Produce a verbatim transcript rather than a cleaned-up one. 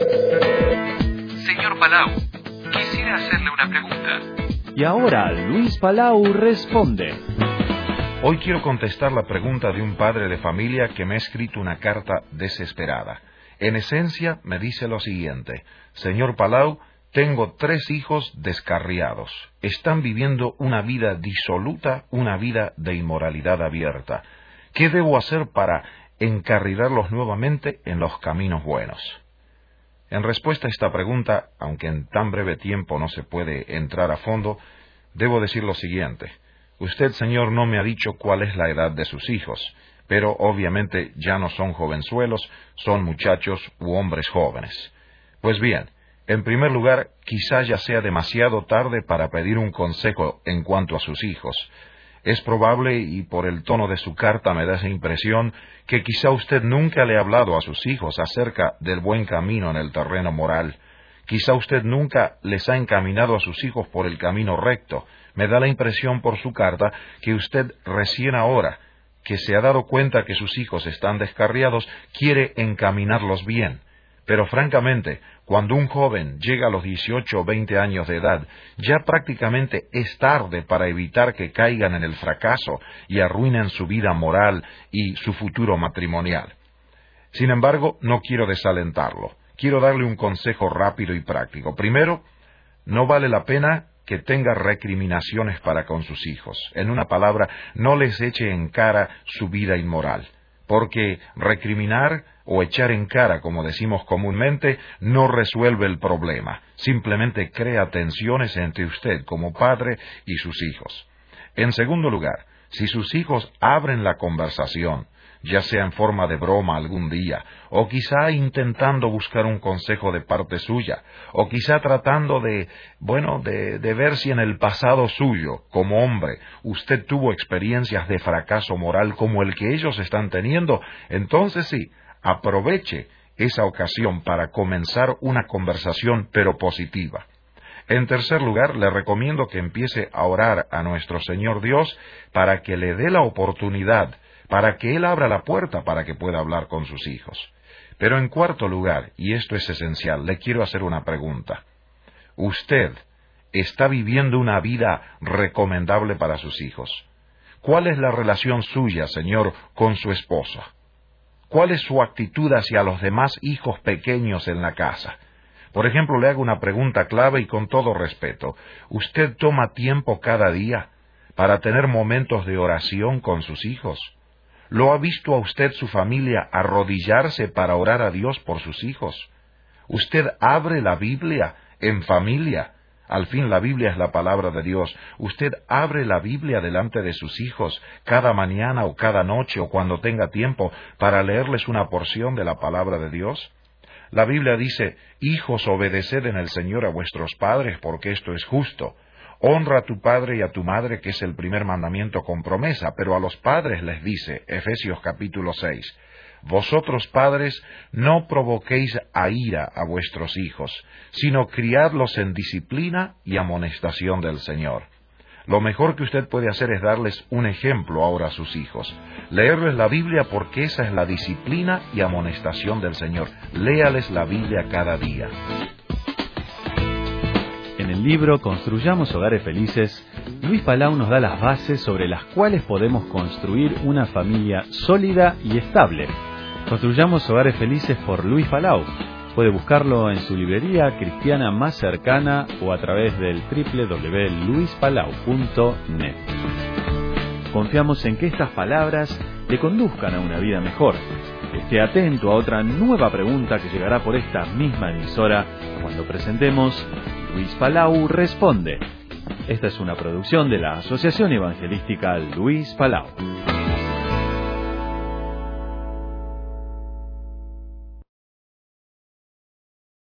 Señor Palau, quisiera hacerle una pregunta. Y ahora Luis Palau responde. Hoy quiero contestar la pregunta de un padre de familia que me ha escrito una carta desesperada. En esencia me dice lo siguiente: Señor Palau, tengo tres hijos descarriados. Están viviendo una vida disoluta, una vida de inmoralidad abierta. ¿Qué debo hacer para encarrilarlos nuevamente en los caminos buenos? En respuesta a esta pregunta, aunque en tan breve tiempo no se puede entrar a fondo, debo decir lo siguiente. Usted, señor, no me ha dicho cuál es la edad de sus hijos, pero obviamente ya no son jovenzuelos, son muchachos u hombres jóvenes. Pues bien, en primer lugar, quizá ya sea demasiado tarde para pedir un consejo en cuanto a sus hijos. Es probable, y por el tono de su carta me da esa impresión, que quizá usted nunca le ha hablado a sus hijos acerca del buen camino en el terreno moral. Quizá usted nunca les ha encaminado a sus hijos por el camino recto. Me da la impresión por su carta que usted recién ahora, que se ha dado cuenta que sus hijos están descarriados, quiere encaminarlos bien. Pero francamente, cuando un joven llega a los dieciocho o veinte años de edad, ya prácticamente es tarde para evitar que caigan en el fracaso y arruinen su vida moral y su futuro matrimonial. Sin embargo, no quiero desalentarlo. Quiero darle un consejo rápido y práctico. Primero, no vale la pena que tenga recriminaciones para con sus hijos. En una palabra, no les eche en cara su vida inmoral, porque recriminar o echar en cara, como decimos comúnmente, no resuelve el problema. Simplemente crea tensiones entre usted como padre y sus hijos. En segundo lugar, si sus hijos abren la conversación, ya sea en forma de broma algún día, o quizá intentando buscar un consejo de parte suya, o quizá tratando de, bueno, de, de ver si en el pasado suyo, como hombre, usted tuvo experiencias de fracaso moral como el que ellos están teniendo, entonces sí, aproveche esa ocasión para comenzar una conversación, pero positiva. En tercer lugar, le recomiendo que empiece a orar a nuestro Señor Dios para que le dé la oportunidad, para que Él abra la puerta para que pueda hablar con sus hijos. Pero en cuarto lugar, y esto es esencial, le quiero hacer una pregunta. ¿Usted está viviendo una vida recomendable para sus hijos? ¿Cuál es la relación suya, Señor, con su esposa? ¿Cuál es su actitud hacia los demás hijos pequeños en la casa? Por ejemplo, le hago una pregunta clave y con todo respeto. ¿Usted toma tiempo cada día para tener momentos de oración con sus hijos? ¿Lo ha visto a usted su familia arrodillarse para orar a Dios por sus hijos? ¿Usted abre la Biblia en familia? Al fin la Biblia es la palabra de Dios. ¿Usted abre la Biblia delante de sus hijos cada mañana o cada noche o cuando tenga tiempo para leerles una porción de la palabra de Dios? La Biblia dice: hijos, obedeced en el Señor a vuestros padres, porque esto es justo. Honra a tu padre y a tu madre, que es el primer mandamiento con promesa, pero a los padres les dice, Efesios capítulo seis, vosotros padres no provoquéis a ira a vuestros hijos, sino criadlos en disciplina y amonestación del Señor. Lo mejor que usted puede hacer es darles un ejemplo ahora a sus hijos. Leerles la Biblia, porque esa es la disciplina y amonestación del Señor. Léales la Biblia cada día. En el libro Construyamos Hogares Felices, Luis Palau nos da las bases sobre las cuales podemos construir una familia sólida y estable. Construyamos Hogares Felices por Luis Palau. Puede buscarlo en su librería cristiana más cercana o a través del doble u doble u doble u punto luis palau punto net. Confiamos en que estas palabras le conduzcan a una vida mejor. Esté atento a otra nueva pregunta que llegará por esta misma emisora cuando presentemos Luis Palau Responde. Esta es una producción de la Asociación Evangelística Luis Palau.